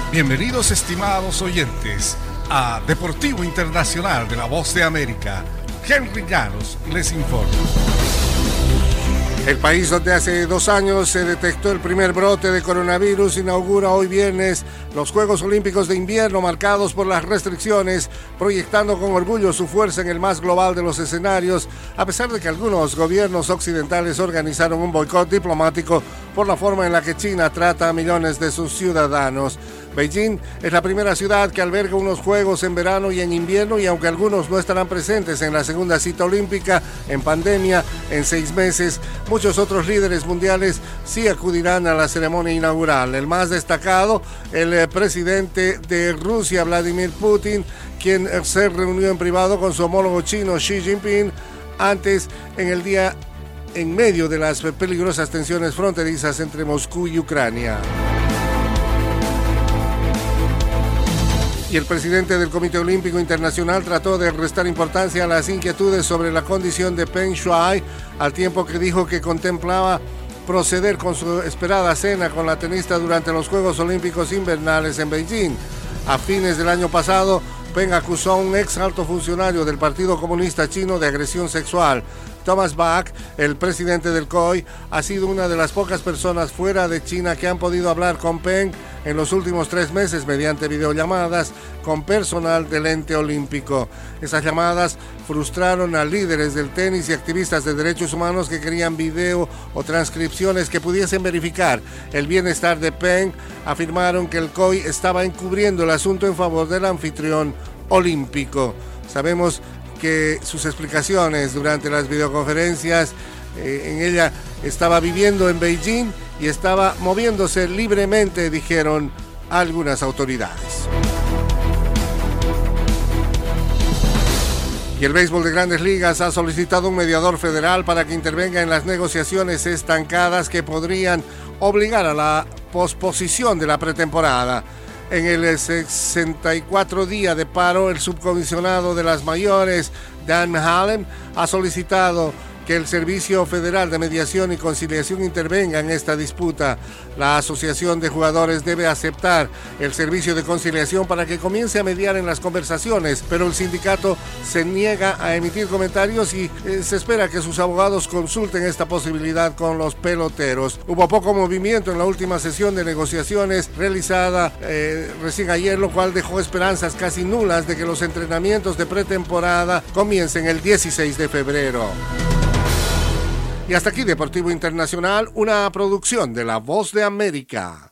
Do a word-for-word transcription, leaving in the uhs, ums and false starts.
Bienvenidos, estimados oyentes, a Deportivo Internacional de la Voz de América. Henry Llanos les informa. El país donde hace dos años se detectó el primer brote de coronavirus inaugura hoy viernes los Juegos Olímpicos de Invierno marcados por las restricciones, proyectando con orgullo su fuerza en el más global de los escenarios, a pesar de que algunos gobiernos occidentales organizaron un boicot diplomático por la forma en la que China trata a millones de sus ciudadanos. Beijing es la primera ciudad que alberga unos Juegos en verano y en invierno, y aunque algunos no estarán presentes en la segunda cita olímpica en pandemia en seis meses, muchos otros líderes mundiales sí acudirán a la ceremonia inaugural. El más destacado, el presidente de Rusia, Vladimir Putin, quien se reunió en privado con su homólogo chino Xi Jinping antes en el día en medio de las peligrosas tensiones fronterizas entre Moscú y Ucrania. Y el presidente del Comité Olímpico Internacional trató de restar importancia a las inquietudes sobre la condición de Peng Shuai, al tiempo que dijo que contemplaba proceder con su esperada cena con la tenista durante los Juegos Olímpicos Invernales en Beijing. A fines del año pasado, Peng acusó a un ex alto funcionario del Partido Comunista Chino de agresión sexual. Thomas Bach, el presidente del C O I, ha sido una de las pocas personas fuera de China que han podido hablar con Peng en los últimos tres meses mediante videollamadas con personal del ente olímpico. Esas llamadas frustraron a líderes del tenis y activistas de derechos humanos que querían video o transcripciones que pudiesen verificar el bienestar de Peng. Afirmaron que el C O I estaba encubriendo el asunto en favor del anfitrión olímpico. Sabemos que sus explicaciones durante las videoconferencias, eh, en ella estaba viviendo en Beijing y estaba moviéndose libremente, dijeron algunas autoridades. Y el béisbol de Grandes Ligas ha solicitado un mediador federal para que intervenga en las negociaciones estancadas que podrían obligar a la posposición de la pretemporada. En el sesenta y cuatro día de paro, el subcomisionado de las mayores, Dan Hallen, ha solicitado que el Servicio Federal de Mediación y Conciliación intervenga en esta disputa. La Asociación de Jugadores debe aceptar el servicio de conciliación para que comience a mediar en las conversaciones, pero el sindicato se niega a emitir comentarios y eh, se espera que sus abogados consulten esta posibilidad con los peloteros. Hubo poco movimiento en la última sesión de negociaciones realizada eh, recién ayer, lo cual dejó esperanzas casi nulas de que los entrenamientos de pretemporada comiencen el dieciséis de febrero. Y hasta aquí Deportivo Internacional, una producción de La Voz de América.